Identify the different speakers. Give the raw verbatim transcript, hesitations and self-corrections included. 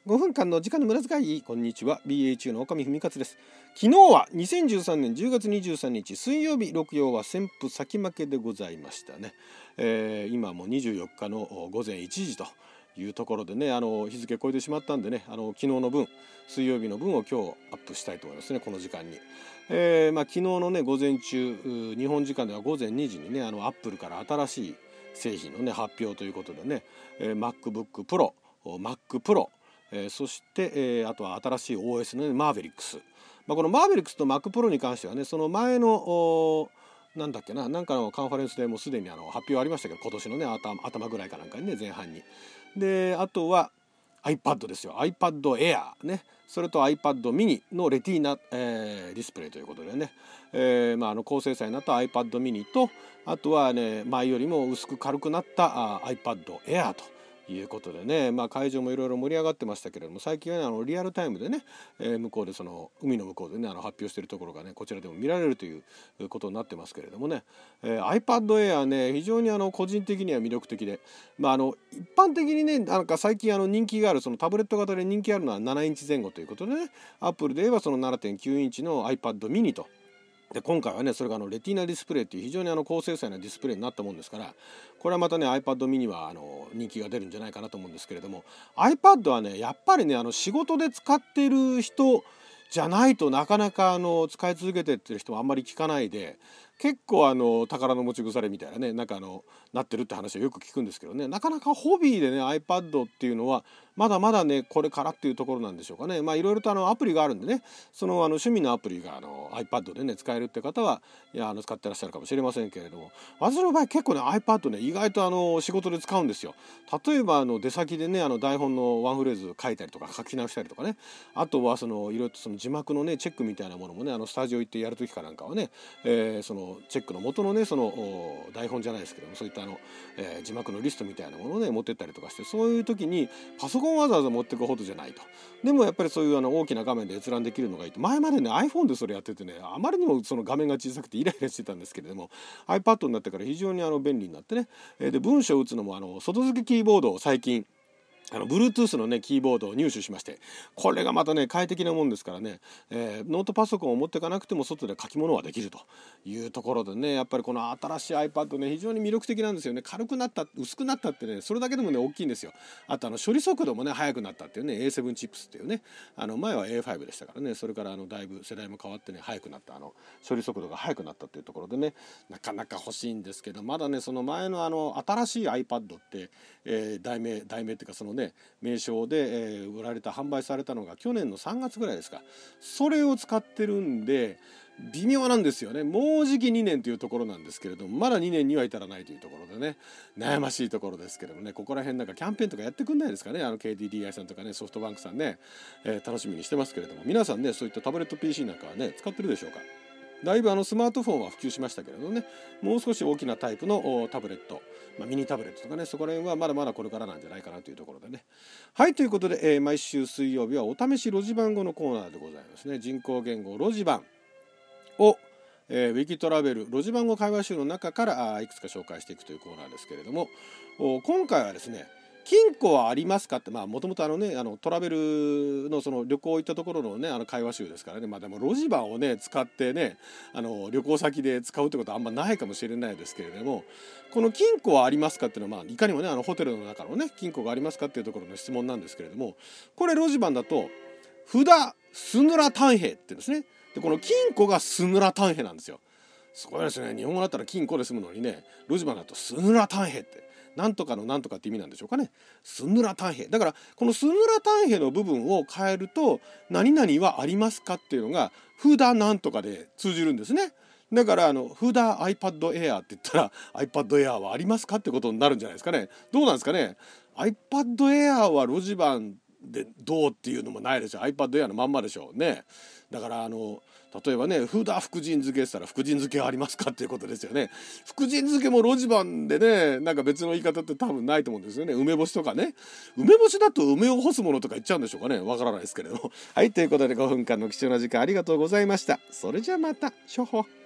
Speaker 1: ごふんかんの時間の無駄遣い。こんにちは、 ビーエイチユー の岡見文勝です。昨日はにせんじゅうさんねんじゅうがつにじゅうさんにち水曜日、六曜は旋風先負けでございましたね。えー、今もにじゅうよっかのごぜんいちじというところでね、あの日付超えてしまったんでね、あの昨日の分、水曜日の分を今日アップしたいと思いますね、この時間に。えーまあ、昨日のね午前中、日本時間ではごぜんにじにね、あのアップルから新しい製品のね発表ということでね、えー、MacBook Pro、Mac Pro、えー、そして、えー、あとは新しい オーエス の、ね、マーベリックス、まあ、このマーベリックスと Mac Pro に関してはね、その前のなんだっけな、なんかのカンファレンスでもうすでにあの発表ありましたけど、今年のね 頭, 頭ぐらいかなんかにね、前半に。であとは iPad ですよ、 iPad Air ね、それと iPad mini のレティーナ、えー、ディスプレイということでね、えーまあ、あの高精細になった iPad mini と、あとはね前よりも薄く軽くなったあ iPad Air ということでね、まあ、会場もいろいろ盛り上がってましたけれども、最近は、ね、あのリアルタイムでね、えー、向こうでその海の向こうでね、あの発表しているところがね、こちらでも見られるということになってますけれどもね、えー、iPad Air ね、非常にあの個人的には魅力的で、まあ、あの一般的にね、なんか最近あの人気があるそのタブレット型で人気あるのはななインチぜん後ということでね、Apple で言えばその ななてんきゅうインチの iPad mini と。で今回はね、それがあのレティーナディスプレイという非常にあの高精細なディスプレイになったもんですから、これはまたね iPad mini はあの人気が出るんじゃないかなと思うんですけれども、 iPad はねやっぱりね、あの仕事で使ってる人じゃないとなかなかあの使い続けてってる人はあんまり聞かないで、結構あの宝の持ち腐れみたいなね、なんかあのなってるって話はよく聞くんですけどね、なかなかホビーでね iPad っていうのはまだまだねこれからっていうところなんでしょうかね。まあいろいろとあのアプリがあるんでね、そのあの趣味のアプリがあの iPad でね使えるって方はいやあの使ってらっしゃるかもしれませんけれども、私の場合結構ね iPad ね意外とあの仕事で使うんですよ。例えばあの出先でね、あの台本のワンフレーズ書いたりとか書き直したりとかね、あとはそのいろいろとその字幕のねチェックみたいなものもね、あのスタジオ行ってやるときかなんかはね、えー、そのチェックの元のねその台本じゃないですけども、そういったあの、えー、字幕のリストみたいなものをね持ってったりとかして、そういう時にパソコンわざわざ持っていくほどじゃないと。でもやっぱりそういうあの大きな画面で閲覧できるのがいいと。前までね iPhone でそれやっててね、あまりにもその画面が小さくてイライラしてたんですけれども、 iPad になってから非常にあの便利になってね、で文章を打つのもあの外付けキーボードを最近あの Bluetooth のねキーボードを入手しまして、これがまたね快適なもんですからね、えー、ノートパソコンを持っていかなくても外で書き物はできるというところでね、やっぱりこの新しい iPad ね非常に魅力的なんですよね。軽くなった、薄くなったってね、それだけでもね大きいんですよ。あとあの処理速度もね速くなったっていうね、 エーセブン チップスっていうね、あの前は エーファイブ でしたからね、それからあのだいぶ世代も変わってね速くなった、あの処理速度が速くなったっていうところでね、なかなか欲しいんですけど、まだねその前のあの新しい iPad って、えー、題名題名っていうかそのね名称で、えー、売られた販売されたのが去年のさんがつぐらいですか。それを使ってるんで微妙なんですよね。もうじきにねんというところなんですけれども、まだにねんには至らないというところでね、悩ましいところですけどもね、ここら辺なんかキャンペーンとかやってくんないですかね、あの ケーディーディーアイ さんとかね、ソフトバンクさんね、えー、楽しみにしてますけれども、皆さんねそういったタブレット ピーシー なんかはね使ってるでしょうか。だいぶあのスマートフォンは普及しましたけれどね、もう少し大きなタイプのタブレット、まあ、ミニタブレットとかね、そこら辺はまだまだこれからなんじゃないかなというところでね。はい、ということで、えー、毎週水曜日はお試しロジ番語のコーナーでございますね。人工言語ロジ番を、えー、ウィキトラベルロジ番語会話集の中からあいくつか紹介していくというコーナーですけれども、今回はですね、金庫はありますかって、まあもともとあのねあのトラベルのその旅行行ったところのねあの会話集ですからね、まあでもロジバンをね使ってねあの旅行先で使うってことはあんまないかもしれないですけれども、この金庫はありますかっていうのはまあいかにもねあのホテルの中のね金庫がありますかっていうところの質問なんですけれども、これロジバンだと札スヌラタンヘって言うんですね。でこの金庫がスヌラタンヘなんですよ。すごいですね。日本語だったら金庫で済むのにね、ロジバンだとスヌラタンヘってなんとかのなんとかって意味なんでしょうかね。スヌラタンヘだから、このスヌラタンヘの部分を変えると何々はありますかっていうのがフダなんとかで通じるんですね。だからあのフダ iPad Air って言ったら iPad Air はありますかってことになるんじゃないですかね。どうなんですかね。 iPad Air はロジバンでどうっていうのもないでしょ。 iPad Air のまんまでしょうね。だからあの例えばね、フダ福神漬けしたら福神漬けありますかっていうことですよね。福神漬けもロジバンでね、なんか別の言い方って多分ないと思うんですよね。梅干しとかね。梅干しだと梅を干すものとか言っちゃうんでしょうかね。わからないですけれども。はい、ということでごふんかんの貴重な時間ありがとうございました。それじゃあまた、しょほ。